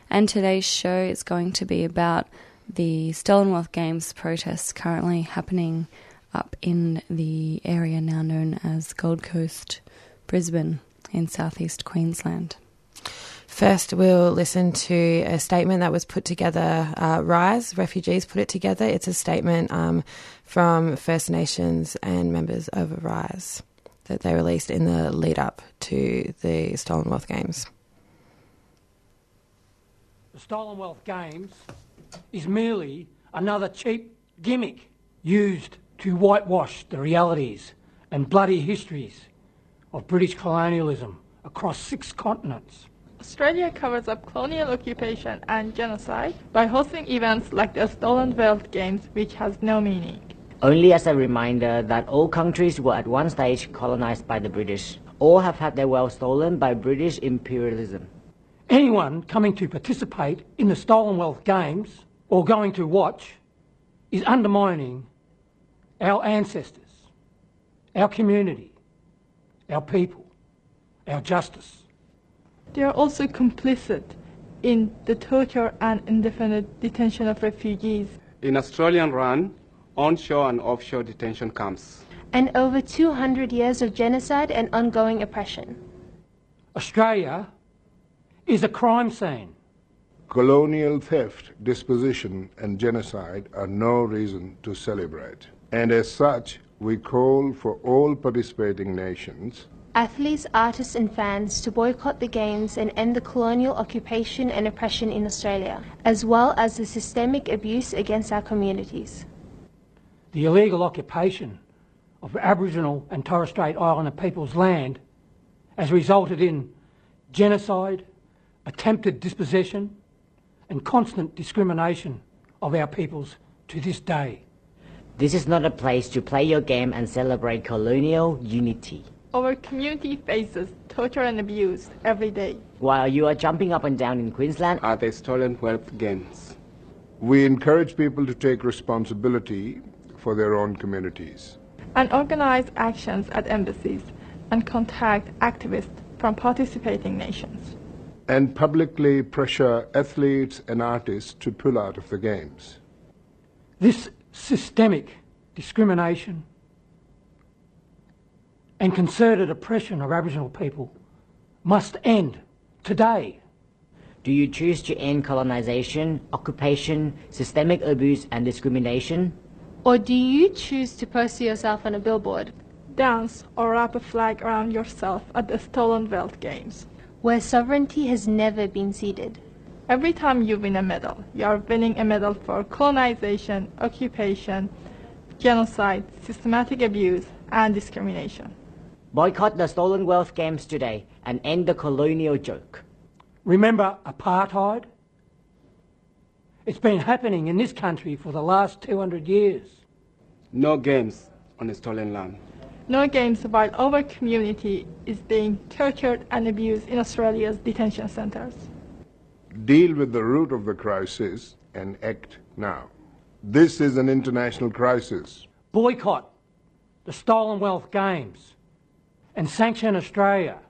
And today's show is going to be about the Stolen Wealth Games protests currently happening up in the area now known as Gold Coast, Brisbane in southeast Queensland. First, we'll listen to a statement that was put together. RISE, refugees put it together. It's a statement from First Nations and members of RISE that they released in the lead-up to the Stolen Wealth Games. The Stolen Wealth Games is merely another cheap gimmick used to whitewash the realities and bloody histories of British colonialism across 6 continents. Australia covers up colonial occupation and genocide by hosting events like the Stolen Wealth Games, which has no meaning. Only as a reminder that all countries were at one stage colonised by the British. All have had their wealth stolen by British imperialism. Anyone coming to participate in the Stolen Wealth Games or going to watch is undermining our ancestors, our community, our people, our justice. They are also complicit in the torture and indefinite detention of refugees. In Australian-run onshore and offshore detention camps. And over 200 years of genocide and ongoing oppression. Australia is a crime scene. Colonial theft, dispossession and genocide are no reason to celebrate. And as such, we call for all participating nations, athletes, artists and fans to boycott the Games and end the colonial occupation and oppression in Australia, as well as the systemic abuse against our communities. The illegal occupation of Aboriginal and Torres Strait Islander people's land has resulted in genocide, attempted dispossession and constant discrimination of our peoples to this day. This is not a place to play your game and celebrate colonial unity. Our community faces torture and abuse every day. While you are jumping up and down in Queensland at the Stolen Wealth Games. We encourage people to take responsibility for their own communities. And organize actions at embassies and contact activists from participating nations. And publicly pressure athletes and artists to pull out of the Games. This systemic discrimination and concerted oppression of Aboriginal people must end today. Do you choose to end colonisation, occupation, systemic abuse and discrimination? Or do you choose to poster yourself on a billboard, dance or wrap a flag around yourself at the Stolen Wealth Games, where sovereignty has never been ceded? Every time you win a medal, you are winning a medal for colonization, occupation, genocide, systematic abuse and discrimination. Boycott the Stolen Wealth Games today and end the colonial joke. Remember apartheid? It's been happening in this country for the last 200 years. No games on the stolen land. No games while our community is being tortured and abused in Australia's detention centres. Deal with the root of the crisis and act now. This is an international crisis. Boycott the Stolen Wealth Games and sanction Australia